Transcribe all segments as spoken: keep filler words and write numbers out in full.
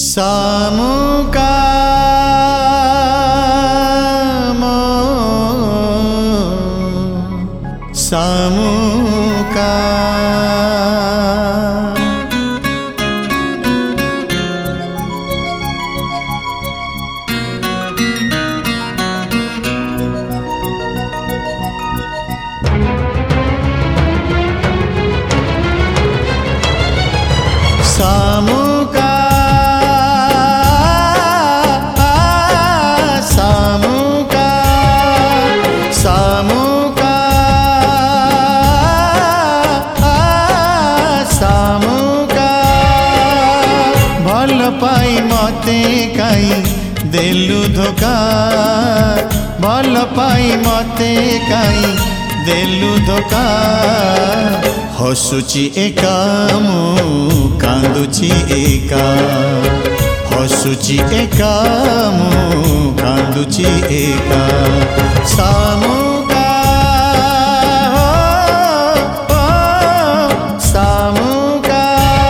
सामुकाम सामुका सामुका सामुका सामुका सामुका भल पाई मते काई देलु धोखा भल पाई मते काई देलु धोखा हसुची एका मु कांदुची एका हसुची एका मु कांदुची एका सामुका हो, हो, सामुका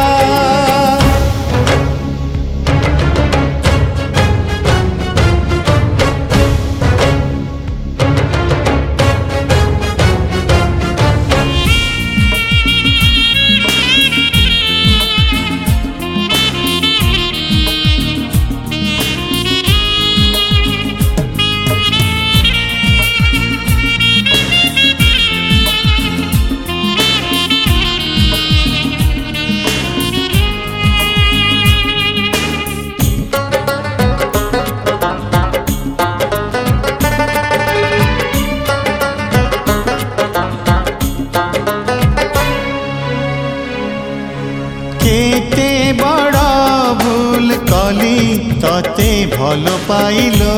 केते बड़ भूल कली तते भल पाइलो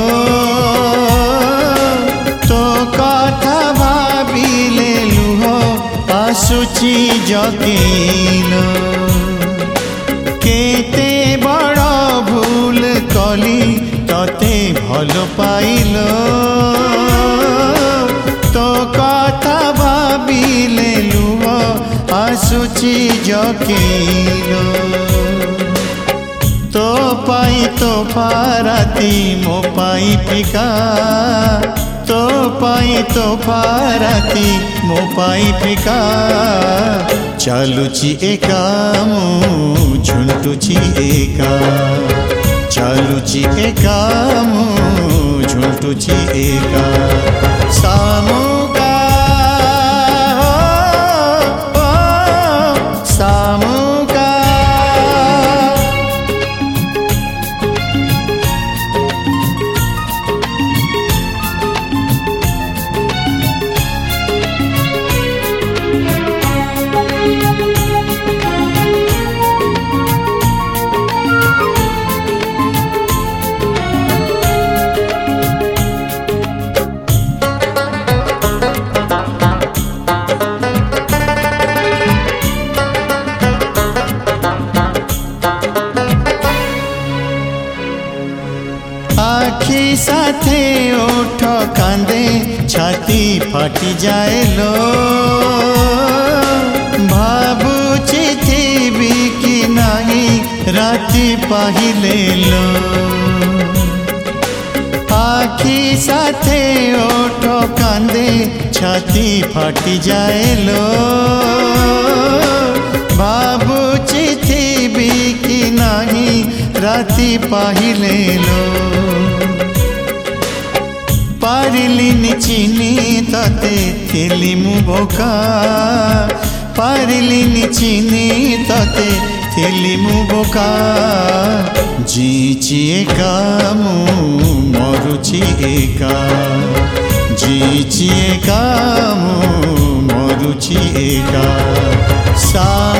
तो कथा भाविले लुह आसुची जकीलो केते बड़ भूल कली तते भल पाइलो तो कथा भाविले लुह आसुची जकीलो तो पाई तो फाराती मो पाई फिका तो पाई तो फाराती मो पाई फिका चालुची एका मु झुंटुची एका चालुची एका मु झुंटुची एका सामुका सामुका आखी साथे ओठ कांदे छाती फाटी जाए लो भाबुची थी कि नहीं राती पाहिले लो आखी साथे ओठ कांदे छाती फाटी जाए लो भाबुची थी कि नहीं राती पाहिले लो पारिलिनी चिनी तते थिली मु बोका पारिलिनी चिनी तते थिली मु बोका जीची एका मु मरुची एका जीची एका मु मरुची एका सा